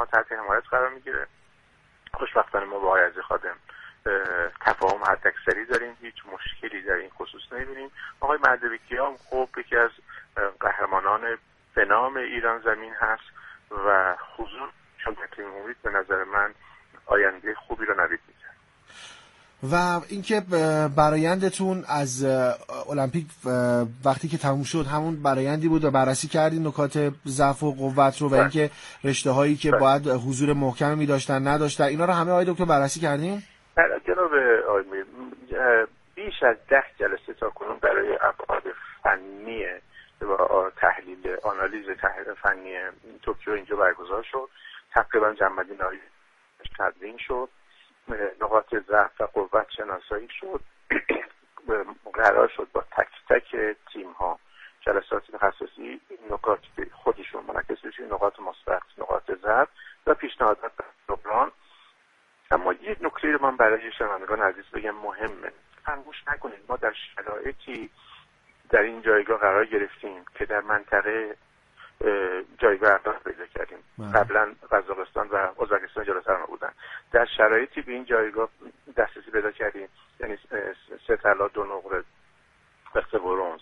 ما تحت حمایت قرار میگیره. خوشبختانه ما با آقای عزیزی خادم تفاهم حداکثری داریم، هیچ مشکلی در این خصوص نمیبینیم. آقای مهدوی‌کیا خب یکی از قهرمانان به نام ایران زمین هست و حضور شرکت امید به نظر من آینده خوبی رو نوید میده. و اینکه برآیندتون از المپیک وقتی که تموم شد همون برآیندی بود و بررسی کردین نکات ضعف و قوت رو و اینکه رشته‌هایی که باید حضور محکمی داشتن نداشتن، اینا رو همه آقای دکتر بررسی کردین؟ جناب آقای میر، بیش از 10 جلسه تاکنون برای ابعاد فنی و تحلیل آنالیز فنی توکیو اینجا برگزار شد. تقریبا جنبندی نهایی تدوین شد، نقاط ضعف و قوت شناسایی شد، قرار شد با تک تک تیم ها جلسات تخصصی نکات خودشون منعکس بشه، نقاط مثبت، نقاط ضعف و پیشنهادات جبران. اما یک نکته رو من برای شنوندگان عزیز بگم مهمه، فراموش نکنید ما در شرایطی در این جایگاه قرار گرفتیم که در منطقه جایگاه اول پیدا کردیم. قبلا قزاقستان و ازبکستان جلوتر ما بودن. در شرایطی به این جایگاه دسترسی پیدا کردیم، یعنی 3 طلا 2 نقره و 3 برنز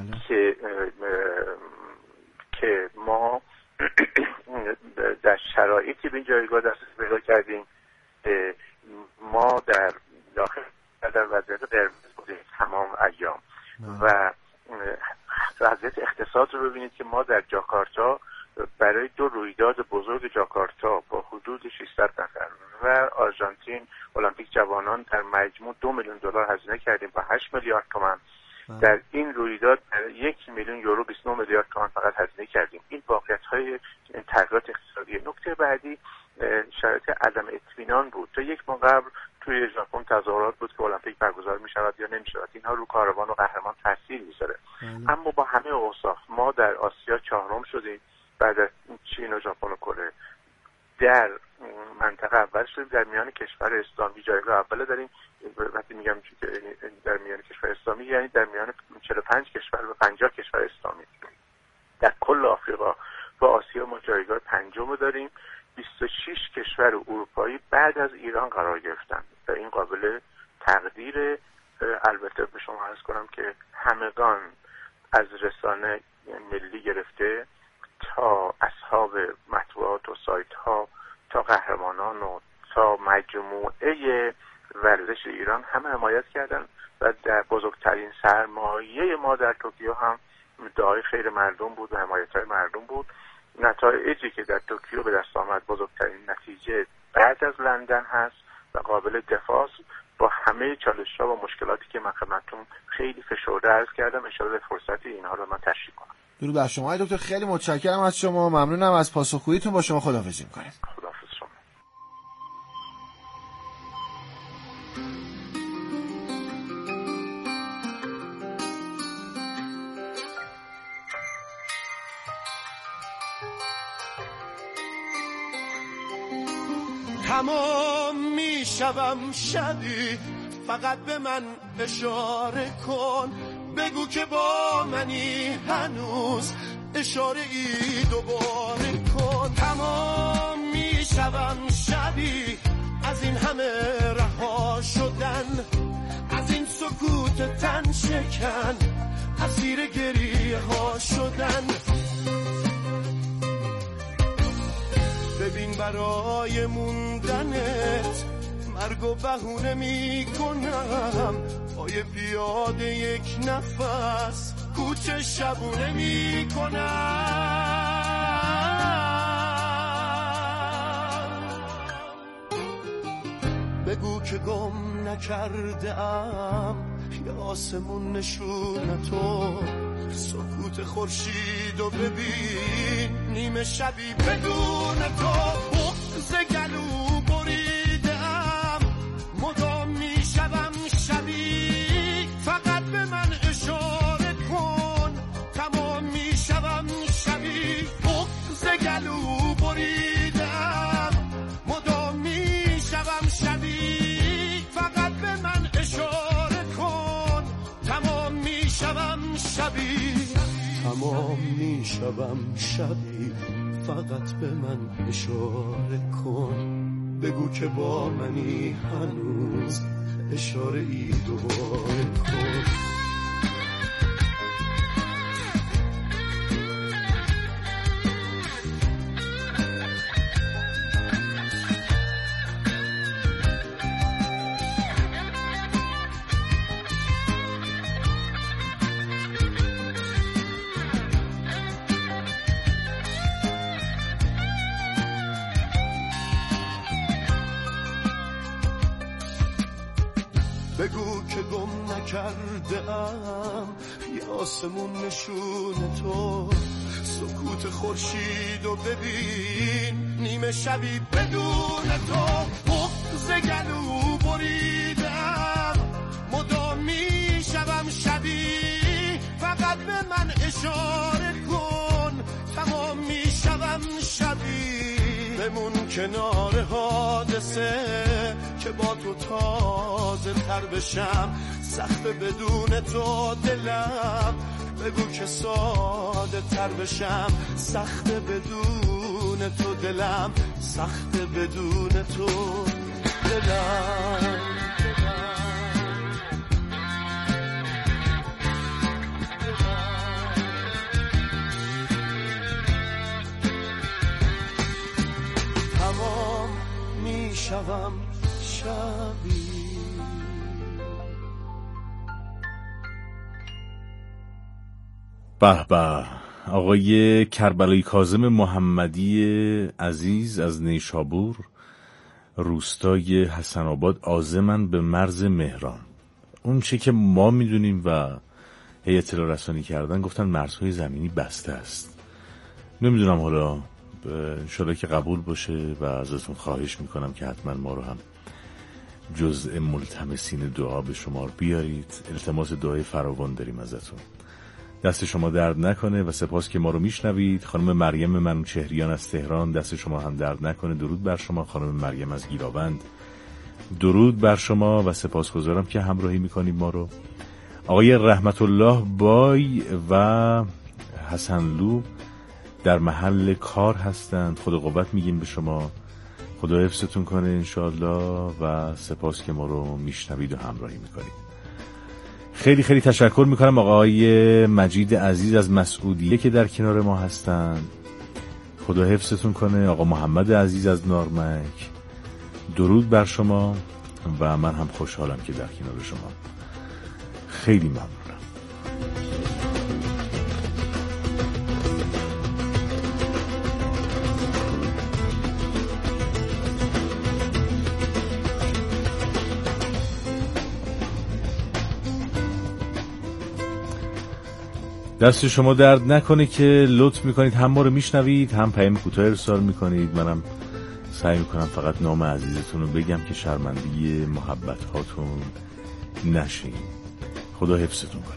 که ما در شرایطی به این جایگاه دسترسی پیدا کردیم. ما در داخل در وضعیت قرمز بودیم تمام ایام و وضعیت اقتصاد رو ببینید که ما در جاکارتا برای 2 رویداد بزرگ جاکارتا با حدود 600 نفر و آرژانتین المپیک جوانان در مجموع $2 میلیون هزینه کردیم با 8 میلیارد تومان. در این رویداد 1 میلیون یورو 29 میلیارد تومان فقط هزینه کردیم. این واقعیت‌های تغییرات اقتصادی. نکته بعدی شرایط عدم اطمینان بود. تا 1 ماه قبل توی ژاپن تظاهرات بود که المپیک برگزار می‌شود یا نمی‌شود. اینها رو کاروان و قهرمان تاثیر می‌ذاره. اما با همه اوصاف ما در آسیا 4م شدیم، بعد از چین و ژاپن و کره در منطقه اول شدیم. در میان کشور اسلامی جایگاه اول داریم. وقتی میگم در میان کشور اسلامی یعنی در میان 45 کشور و 50 کشور اسلامی. در کل آفریقا و آسیا ما جایگاه 5م داریم. 26 کشور اروپایی بعد از ایران قرار گرفتن و این قابل تقدیر. البته به شما عرض کنم که همگان از رسانه ملی گرفته تا اصحاب مطبوعات و سایت ها تا قهرمانان و تا مجموعه ورزش ایران همه حمایت کردن و در بزرگترین سرمایه ما در توکیو هم دعای خیر مردم بود و حمایت های مردم بود. نتایجی که در توکیو به دست آمد بزرگترین نتیجه بعد از لندن هست و قابل دفاع با همه چالش‌ها و مشکلاتی که من خدمتتون خیلی فشرده عرض کردم. ان شاءالله فرصتی اینها رو من تشریح کنم. درود بر شما دکتر، خیلی متشکرم از شما، ممنونم از پاسخگوییتون. با شما خداحافظی می‌کنیم. خداحافظ شما. تمام میشوم شبی، فقط به من اشاره کن، بگو که با منی هنوز، اشاره ای دوباره کن. تمام میشوم شبی از این همه رها شدن، از این سکوت تن شکن، اسیر گریه ها شدن. ببین برای موندنت مرگ و بهونه می کنم، پای پیاده یک نفس کوچه شبونه می کنم. بگو که گم نکرده ام یا آسمون نشونتو، سکوت خورشیدو ببین نیمه شبی بدون تو. بغض گلو بریدم مدام میشوم شبی، فقط به من اشاره کن، تمام میشوم شبی. بغض گلو بریدم مدام میشوم شبی، فقط به من اشاره کن، تمام میشوم شبی. تمام میشوم شبی، فقط به من اشاره کن، بگو که با منی هنوز، اشاره ای دوباره کن. بگو که گم نکرده ام یه آسمون نشون تو، سکوت خورشید و ببین نیمه شبی بدون تو، بغض گلو بریدم مدام میشوم شبیه، فقط به من اشاره کن تمام میشوم شبیه، بمون کنار حادثه که با تو تازه تر بشم، سخت بدون تو دلم، بگو که ساده تر بشم، سخت بدون تو دلم، سخت بدون تو دلم. تمام میشوم شبی. به به، آقای کربلایی کاظم محمدی عزیز از نیشابور، روستای حسن آباد، عازماً به مرز مهران. اون چی که ما میدونیم و هی اطلاع رسانی کردن گفتن مرزهای زمینی بسته است. نمیدونم، حالا انشالله که قبول باشه و ازتون خواهش میکنم که حتما ما رو هم جزء ملتمسین دعا به شمار بیارید. التماس دعای فراوان داریم ازتون. دست شما درد نکنه و سپاس که ما رو میشنوید. خانم مریم منوچهریان از تهران، دست شما هم درد نکنه. درود بر شما. خانم مریم از گیراوند، درود بر شما و سپاسگزارم که همراهی میکنید ما رو. آقای رحمت الله بای و حسنلو در محل کار هستند. خدا قوت میگیم به شما، خدا حفظتون کنه انشالله و سپاس که ما رو میشنوید و همراهی میکنید. خیلی خیلی تشکر میکنم آقای مجید عزیز از مسعودیه که در کنار ما هستند. خدا حفظتون کنه. آقا محمد عزیز از نارمک، درود بر شما و من هم خوشحالم که در کنار شما. خیلی ممنونم. دست شما درد نکنه که لطف میکنید، هم ما رو میشنوید هم پیام کوتاه ارسال میکنید. منم سعی میکنم فقط نام عزیزتون رو بگم که شرمندگی محبت هاتون نشین. خدا حفظتون کنه.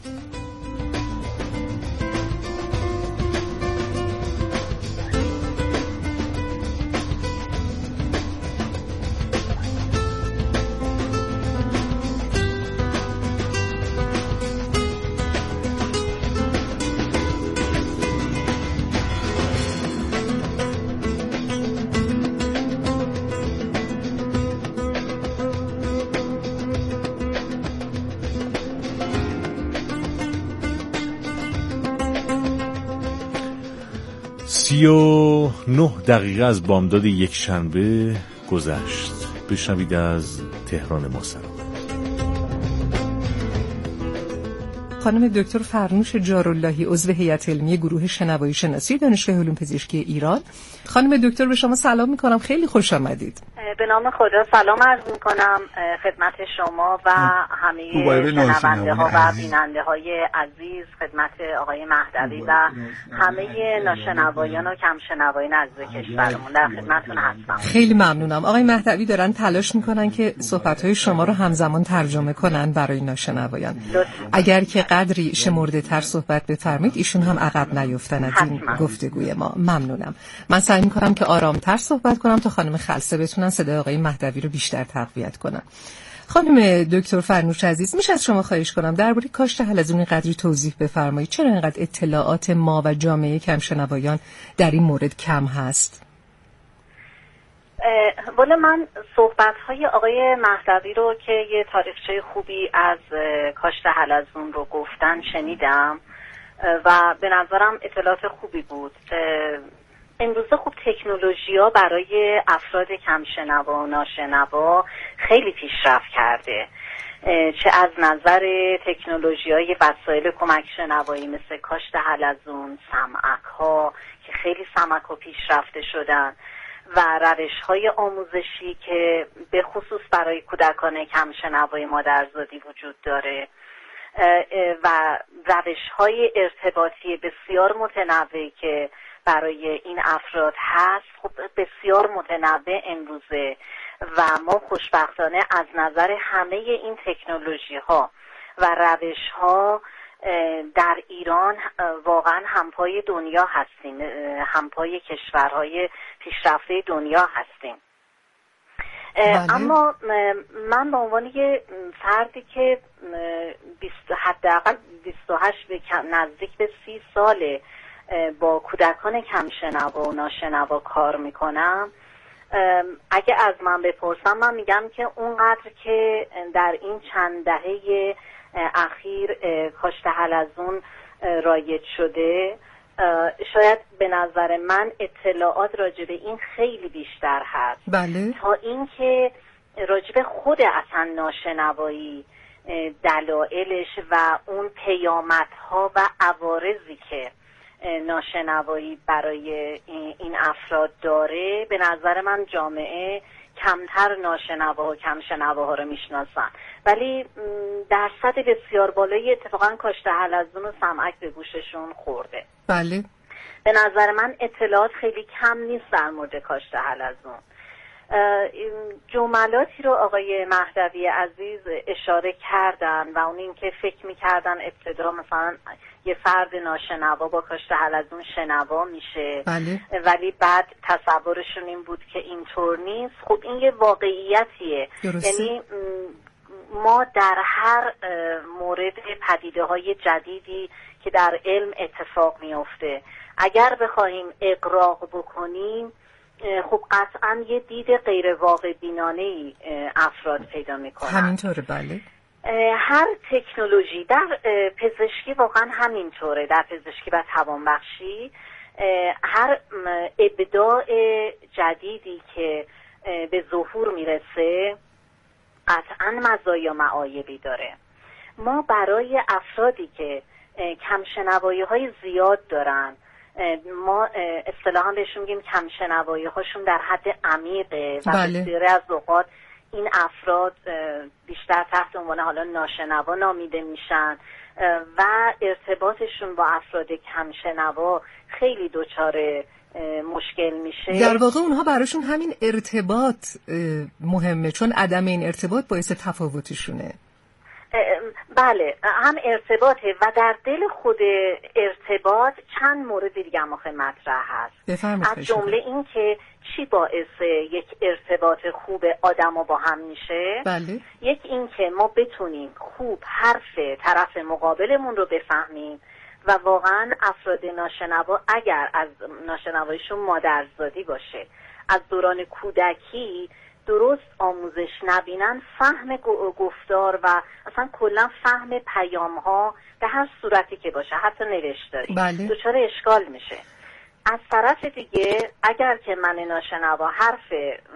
و 9 دقیقه از بامداد یک شنبه گذشت. بشنوید از تهران ما سلام. خانم دکتر فرنوش جاراللهی، عضو هیئت علمی گروه شنوایی شناسی دانشگاه علوم پزشکی ایران. خانم دکتر به شما سلام میکنم، خیلی خوش آمدید. به نام خدا سلام عرض میکنم خدمت شما و همه شنونده ها و بیننده های عزیز، خدمت آقای مهدوی و همه ناشنوایان و کم شنوایان عزیز کشورمون در خدمتتون هستم. خیلی ممنونم. آقای مهدوی دارن تلاش میکنن که صحبت های شما رو همزمان ترجمه کنن برای ناشنوایان. اگر که قدری شمرده تر صحبت بفرمایید ایشون هم عقب نیفتن از این گفتگوی ما. ممنونم. من سعی میکنم که آرامتر صحبت کنم تا خانم خلسه بتونن صدای آقای مهدوی رو بیشتر تقویت کنن. خانم دکتر فرنوش عزیز، میشه از شما خواهش کنم درباره کاشت حلزون قدری توضیح بفرمایید؟ چرا اینقدر اطلاعات ما و جامعه کمشنوایان در این مورد کم هست؟ والا من صحبت‌های آقای مهدوی رو که یه تاریخچه خوبی از کاشت حلزون رو گفتن شنیدم و به نظرم اطلاعات خوبی بود. امروزه خب تکنولوژی‌ها برای افراد کمشنوا و ناشنوا خیلی پیشرفت کرده، چه از نظر تکنولوژی‌های وسایل کمک شنوایی مثل کاشت حلزون، سمعک‌ها که خیلی سمعک‌ها پیشرفته شدن و روش‌های آموزشی که به خصوص برای کودکان کمشنوای مادرزادی وجود داره و روش‌های ارتباطی بسیار متنوعی که برای این افراد هست، خب بسیار متنوع امروزه و ما خوشبختانه از نظر همه این تکنولوژی‌ها و روش‌ها در ایران واقعا همپای دنیا هستیم، همپای کشورهای پیشرفته دنیا هستیم. اما من به عنوان یه فردی که حداقل 28 نزدیک به 30 ساله با کودکان کمشنوا و ناشنوا کار میکنم، اگه از من بپرسم من میگم که اونقدر که در این چند دهه اخیر کاشت حلزون رایج شده، شاید به نظر من اطلاعات راجع به این خیلی بیشتر هست. بله. تا اینکه راجع به خود اصلا ناشنوایی، دلایلش و اون پیامدها و عوارضی که ناشنوایی برای این افراد داره، به نظر من جامعه کمتر ناشنوا و کمشنواها رو میشناسن، ولی درصد بسیار بالایی اتفاقا کاشت حلزون و سمعک به گوششون خورده. بله. به نظر من اطلاعات خیلی کم نیست در مورد کاشت حلزون. جملاتی رو آقای مهدوی عزیز اشاره کردن و اون این که فکر میکردن ابتدا مثلا یه فرد ناشنوا با کاشت حلزون شنوا میشه. بله. ولی بعد تصورشون این بود که اینطور نیست. خب این یه واقعیتیه. درسته. یعنی ما در هر مورد پدیده‌های جدیدی که در علم اتفاق میفته اگر بخوایم اغراق بکنیم، خب قطعا یه دید غیر واقع بینانه‌ای افراد پیدا میکنن. همینطوره. بله. هر تکنولوژی در پزشکی واقعا همینطوره، در پزشکی و توانبخشی هر ابداع جدیدی که به ظهور میرسه قطعا مزایا معایبی داره. ما برای افرادی که کمشنوایی های زیاد دارن، ما اصطلاحا بهشون میگیم کمشنوایی هاشون در حد عمیقه و بله. بسیاری از اوقات این افراد بیشتر تحت عنوان حالا ناشنوا نامیده میشن و ارتباطشون با افراد کمشنوا خیلی دچار مشکل میشه. در واقع اونها براشون همین ارتباط مهمه، چون عدم این ارتباط باعث تفاوتشونه. بله، هم ارتباطه و در دل خود ارتباط چند مورد دیگه هم مطرح هست. از جمله این که چی باعث یک ارتباط خوب آدما با هم میشه. بله. یک این که ما بتونیم خوب حرف طرف مقابلمون رو بفهمیم و واقعا افراد ناشنوا اگر از ناشنواییشون مادرزادی باشه، از دوران کودکی درست آموزش نبینن، فهم گفتار و اصلا کلا فهم پیام ها به هر صورتی که باشه، حتی نوشتاری، بله. دچار اشکال میشه. از طرف دیگه اگر که من ناشنوا حرف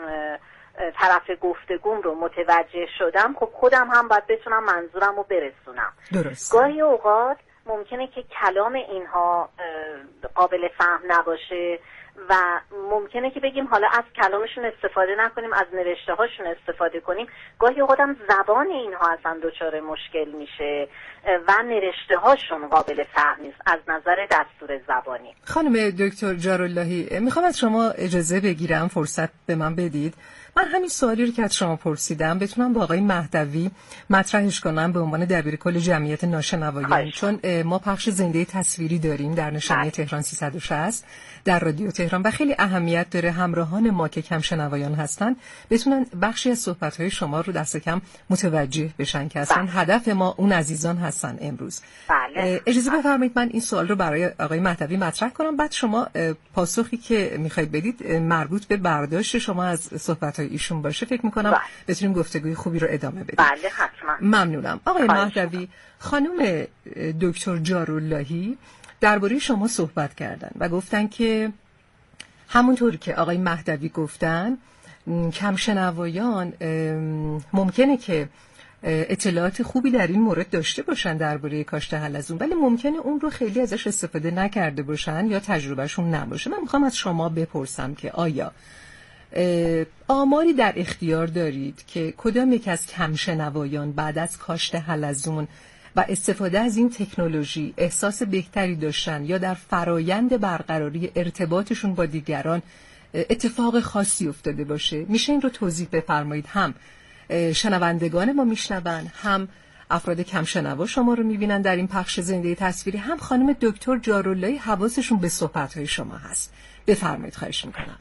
طرف گفتگوم رو متوجه شدم، خب خودم هم باید بتونم منظورم رو برسونم. درست. گاهی اوقات ممکنه که کلام اینها قابل فهم نباشه و ممکنه که بگیم حالا از کلامشون استفاده نکنیم، از نوشته هاشون استفاده کنیم. گاهی اوقات هم زبان اینها اصلا دچار مشکل میشه و نوشته هاشون قابل فهم نیست از نظر دستور زبانی. خانم دکتر جاراللهی، میخوام از شما اجازه بگیرم، فرصت به من بدید. من همین سوالی رو که از شما پرسیدم بتونم با آقای مهدوی مطرحش کنم به عنوان دبیرکل جمعیت ناشنوایان، چون ما پخش زنده تصویری داریم در نشانی تهران 360 در رادیو تهران و خیلی اهمیت داره همراهان ما که کم شنوایان هستن بتونن بخشی از صحبت‌های شما رو دست کم متوجه بشن که اصلا هدف ما اون عزیزان هستن امروز. اجازه بفرمایید من این سوال رو برای آقای مهدوی مطرح کنم، بعد شما پاسخی که میخواید بدید مربوط به برداشت شما از صحبت‌های ایشون باشه. فکر می‌کنم بتونیم گفتگوی خوبی رو ادامه بدیم. بله حتما. ممنونم. آقای مهدوی، خانم دکتر جاراللهی درباره شما صحبت کردن و گفتن که همونطور که آقای مهدوی گفتن کم شنوایان ممکنه که اطلاعات خوبی در این مورد داشته باشن درباره کاشت حلزون، ولی ممکنه اون رو خیلی ازش استفاده نکرده باشن یا تجربهشون نباشه. من میخوام از شما بپرسم که آیا آماری در اختیار دارید که کدام یک از کم شنوایان بعد از کاشت حلزون و استفاده از این تکنولوژی احساس بهتری داشتن یا در فرایند برقراری ارتباطشون با دیگران اتفاق خاصی افتاده باشه؟ میشه این رو توضیح بفرمایید؟ هم شنوندگان ما میشنون، هم افراد کم شنوا شما رو میبینن در این پخش زنده تصویری، هم خانم دکتر جاراللهی حواسشون به صحبت‌های شما هست. بفرمایید، خواهش میکنم.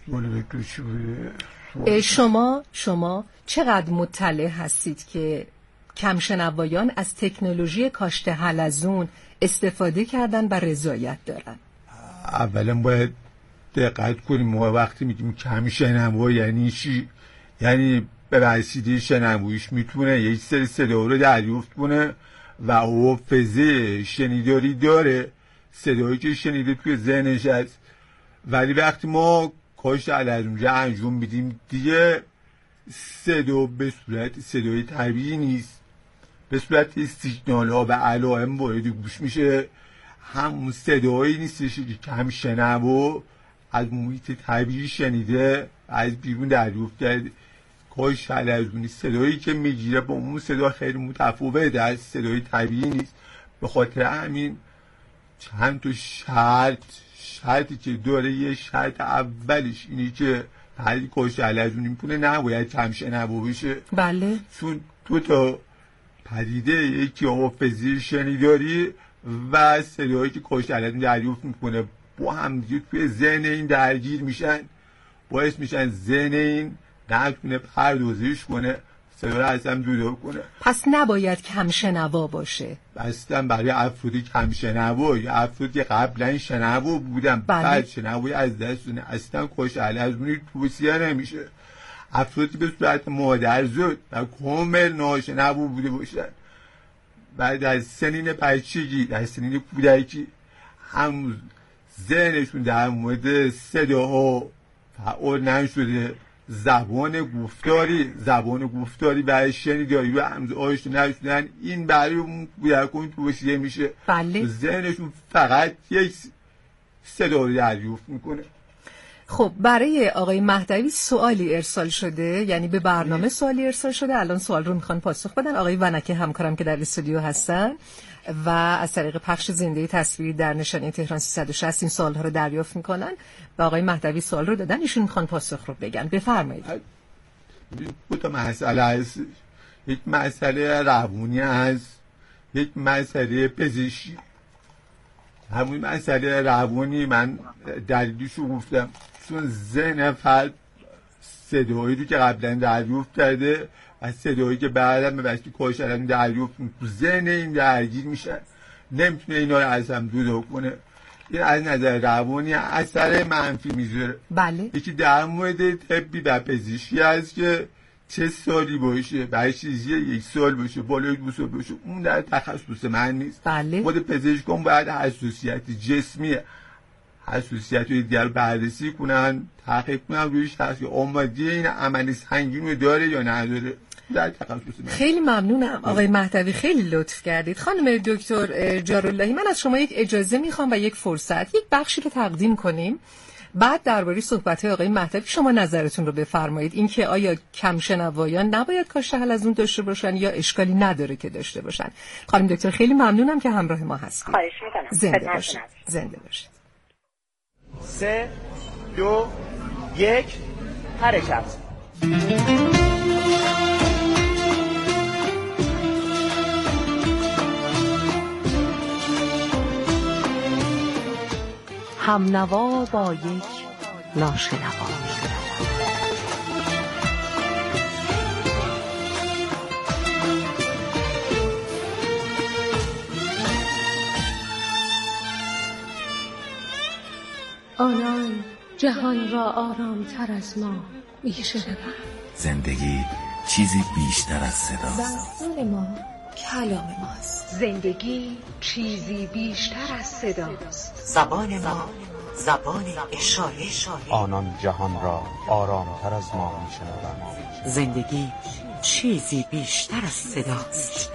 شما چقدر مطلع هستید که کم شنوایان از تکنولوژی کاشت حلزون استفاده کردن و رضایت دارن؟ اولا باید دقت کنیم ما وقتی میگیم کم شنوا یعنی چی؟ یعنی به وسیله شنواییش میتونه یک سری صدا رو دریافت کنه و حافظه شنیداری داره، صدایی که شنیده توی ذهنش هست. ولی وقتی ما کاشت حلزون انجام میدیم دیگه صدا به صورت صدای طبیعی نیست، به صورت سیگنال ها و علائم وارد گوش میشه. همون صدایی نیستش که کم شنوا از محیط طبیعی شنیده از بیرون دریافت کرده. کاشت حلزونی صدایی که میگیره با اون صدا خیلی متفاوته، از صدای طبیعی نیست. به خاطر همین چند تا شرطی که داره، یه شرط اولش اینه که هر کاشت حلزونی میکنه نباید کم شنوا بشه. بله. چون دو تا پدیده، یکی حافظه شنیداری و صدایی که کاشت حلزون دریافت میکنه با هم دیگه توی ذهن این درگیر میشن، باعث میشن ذهن این نتونه پردازش کنه، صدا رو از هم جدا کنه. پس نباید کم شنوا باشه. اصلا برای افرادی کم شنوا یا افرادی که قبلا شنوا بودن بعد شنوایی از دست دادن اصلا کاشت حلزونی توصیه نمیشه. افرادی به صورت مادرزاد و کامل ناشنوا بوده باشن و در سنین بچگی، در سنین کودکی هنوز ذهنشون در مورد صداها فعال نشده، زبان گفتاری برای شنیداری و هنوز آشنا نشدن، این برای اون کودکان توصیه میشه. بله. ذهنشون فقط یک صدا رو دریافت میکنه. خب برای آقای مهدوی سوالی ارسال شده، یعنی به برنامه سوالی ارسال شده، الان سوال رو میخوان پاسخ بدن. آقای ونکه همکارم که در استودیو هستن و از طریق پخش زنده تصویری در نشانی تهران 360 این سوال‌ها رو دریافت میکنن و آقای مهدوی سوال رو دادن، ایشون میخوان پاسخ رو بگن. بفرمایید. دو تا مسئله هست، یک مسئله روانی هست، یک مسئله پزشکی. همون مسئله روانی من دلیلشو گفتم، چون ذهن فرد صدایی رو که قبلا دریافت کرده و صدایی که بعداً به واسطه کاشت حلزون دریافت تو ذهن این درگیر میشن، نمیتونه اینا رو از هم جدا کنه. این از نظر روانی اثر منفی میذاره. بله. یکی در مورد طبی و پزشکی هست که چه سالی باشه، برای چیزی 1 سال باشه، بالای 2 سال باشه، اون در تخصص من نیست. بله. خود پزشکان باید حساسیت جسمی، حساسیت های دیگر بررسی کنن، تحقیق کنن روی شخص که آمادگی این عمل سنگین رو داره یا نداره. در تخصص من. خیلی ممنونم آقای مهدوی، خیلی لطف کردید. خانم دکتر جاراللهی، من از شما یک اجازه میخوام و یک فرصت، یک بخشی رو تقدیم کنیم، بعد درباره صحبت‌های آقای مهدوی شما نظرتون رو بفرمایید. اینکه آیا کم شنوایان نباید کاشت حلزون داشته باشن یا اشکالی نداره که داشته باشن. خانم دکتر خیلی ممنونم که همراه ما هستید. خواهش می‌کنم. زنده باشید. زنده باشید. 3 2 1 حرکت. همنوا با یک ناشنوا. آنان جهان را آرام تر از ما می‌شنوند. زندگی چیزی بیشتر از صداست. داستان ما کلام ماست. زندگی چیزی بیشتر از صداست. زبان ما زبان اشاره. آنان جهان را آرامتر از ما می‌شنوند. زندگی چیزی بیشتر از صداست.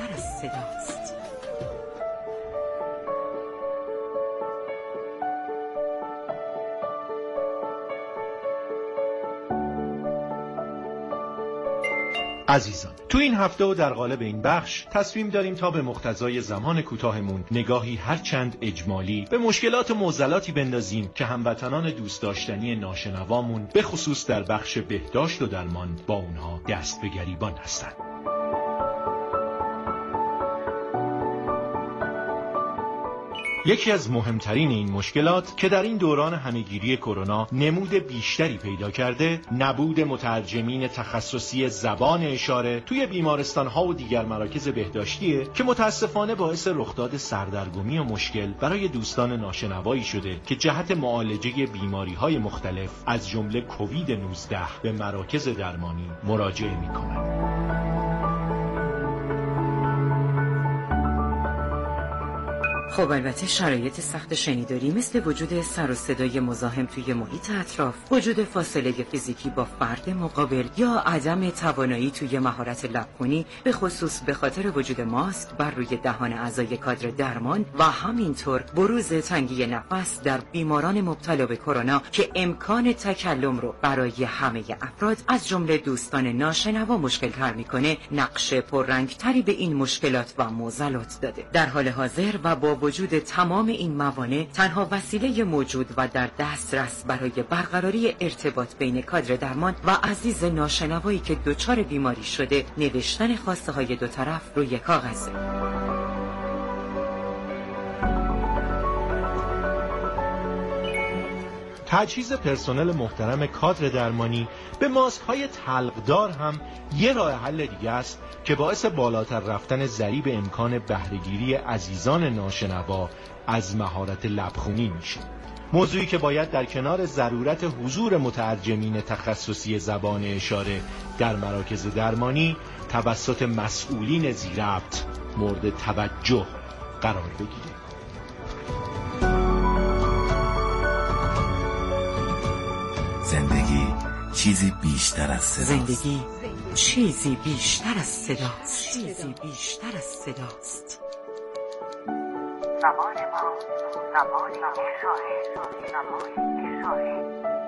عزیزان، تو این هفته و در قالب این بخش تصمیم داریم تا به مقتضای زمان کوتاهمون نگاهی هرچند اجمالی به مشکلات و معضلاتی بندازیم که هموطنان دوست داشتنی ناشنوامون به خصوص در بخش بهداشت و درمان با اونها دست به گریبان هستند. یکی از مهمترین این مشکلات که در این دوران همهگیری کرونا نمود بیشتری پیدا کرده، نبود مترجمین تخصصی زبان اشاره توی بیمارستان‌ها و دیگر مراکز بهداشتیه که متاسفانه باعث رخداد سردرگمی و مشکل برای دوستان ناشنوایی شده که جهت معالجه بیماری‌های مختلف از جمله کووید 19 به مراکز درمانی مراجعه می‌کنند. خب البته شرایط سخت شنیداری مثل وجود سر و صدای مزاحم توی محیط اطراف، وجود فاصله فیزیکی با فرد مقابل یا عدم توانایی توی مهارت لبخونی به خصوص به خاطر وجود ماسک بر روی دهان اعضای کادر درمان و همینطور بروز تنگی نفس در بیماران مبتلا به کرونا که امکان تکلم رو برای همه افراد از جمله دوستان ناشنوا مشکل تر میکنه، نقش پررنگ تری به این مشکلات و معضلات داده. در حال حاضر و با وجود تمام این موانع، تنها وسیله موجود و در دسترس برای برقراری ارتباط بین کادر درمان و عزیز ناشنوایی که دچار بیماری شده، نوشتن خواسته های دو طرف روی کاغذه. تجهیز پرسنل محترم کادر درمانی به ماسک‌های تلقدار هم یه راه حل دیگه است که باعث بالاتر رفتن ضریب امکان بهره‌گیری عزیزان ناشنوا از مهارت لبخونی میشه. موضوعی که باید در کنار ضرورت حضور مترجمین تخصصی زبان اشاره در مراکز درمانی توسط مسئولین ذی‌ربط مورد توجه قرار بگیره. زندگی چیزی بیشتر از صداست. زندگی چیزی بیشتر از صداست. زبان ما زبان اشاره.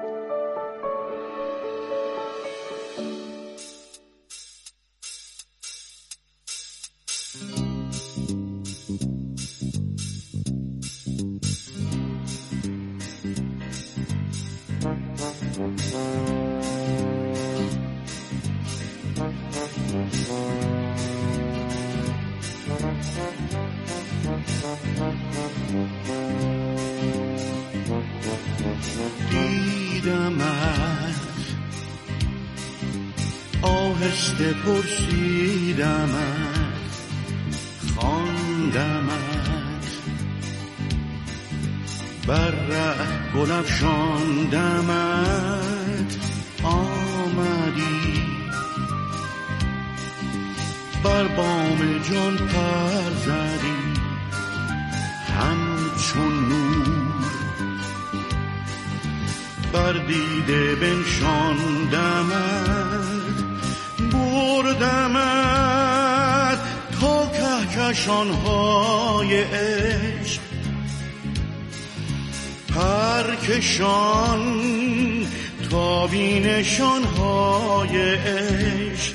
دیدمت آهسته پرسیدمت خواندمت بر ره گل افشاندمت آمدی بر بام جان پر زدی همچون نور بر دیده بنشاندمت بردمت تا کهکشان‌های عشق پرکشان تا بینشان‌های عشق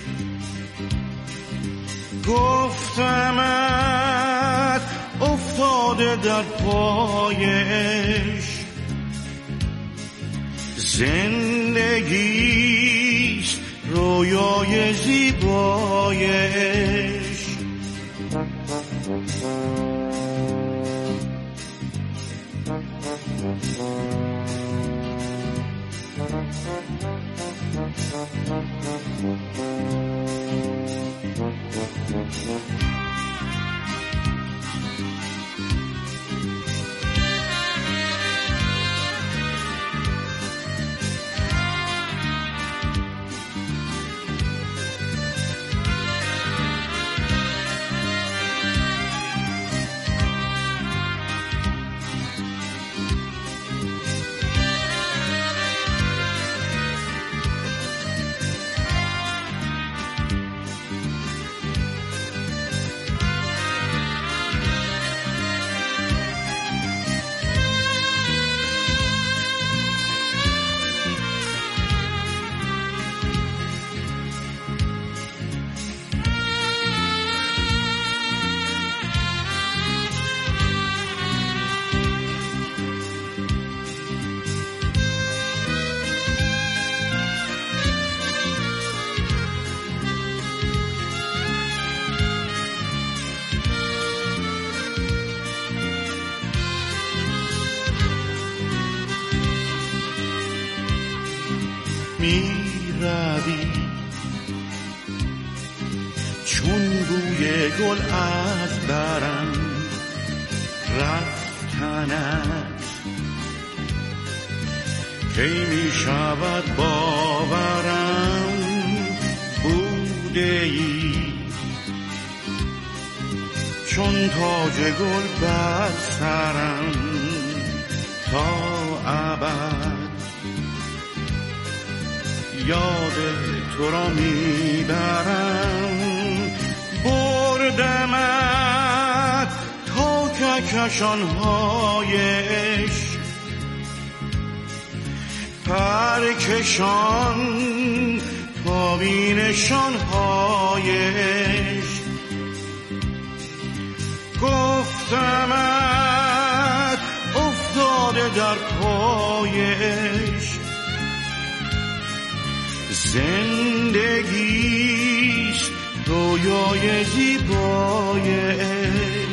گفتمت افتاده در پای عشق زندگیست رویای زیبای عشق. می روی چون بوی گل از برم رفتنت کی می شود باورم بوده ای چون تاج گل بر سرم تا ابد یاد تو را میبرم بردمت تا کهکشان‌های عشق پرکشان تا بینشان‌های عشق گفتمت افتاده در پای عشق زندگیست رویای زیبای عشق.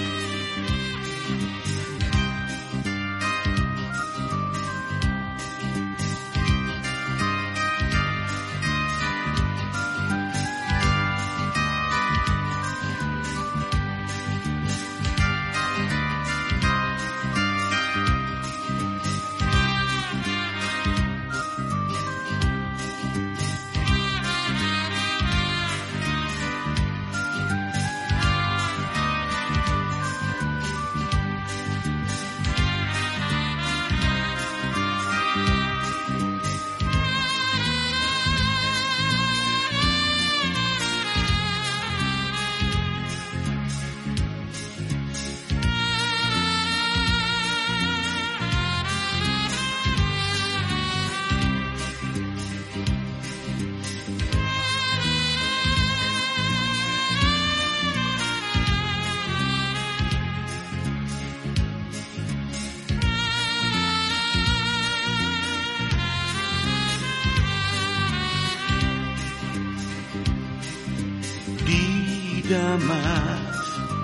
دیدمت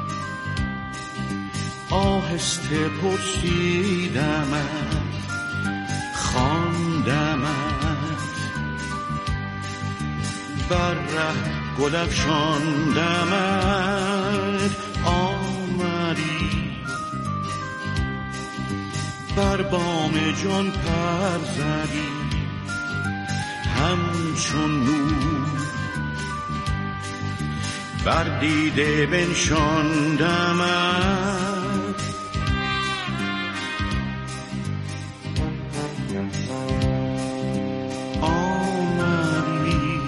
آهسته پرسیدمت خواندمت بر ره گل افشاندمت آمدی بر بام جان پر زدی همچون نور بر دیده بنشاندمت آمدی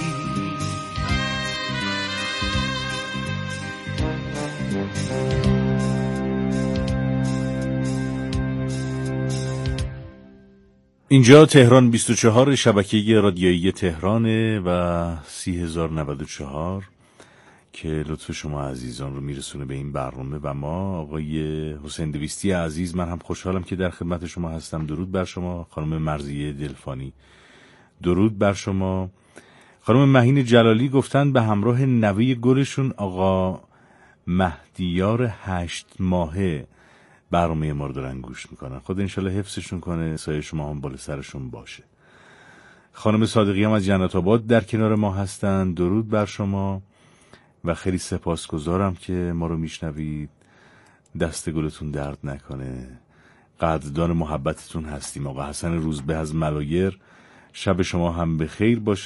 اینجا تهران 24 شبکه رادیویی تهرانه و 30,094 که لطف شما عزیزان رو میرسونه به این برنامه و ما آقای حسین دویستی عزیز، من هم خوشحالم که در خدمت شما هستم. درود بر شما. خانم مرضیه دلفانی، درود بر شما. خانم مهین جلالی گفتن به همراه نوه گلشون آقا مهدیار 8 ماهه برنامه ما رو دارن گوش میکنن. خدا انشالله حفظشون کنه، سایه شما هم بالا سرشون باشه. خانم صادقی هم از جنت آباد در کنار ما هستن. درود بر شما و خیلی سپاسگزارم که ما رو میشنوید. دست گلتون درد نکنه، قدردان محبتتون هستیم. آقا حسن روزبه از ملایر، شب شما هم به خیر باشه.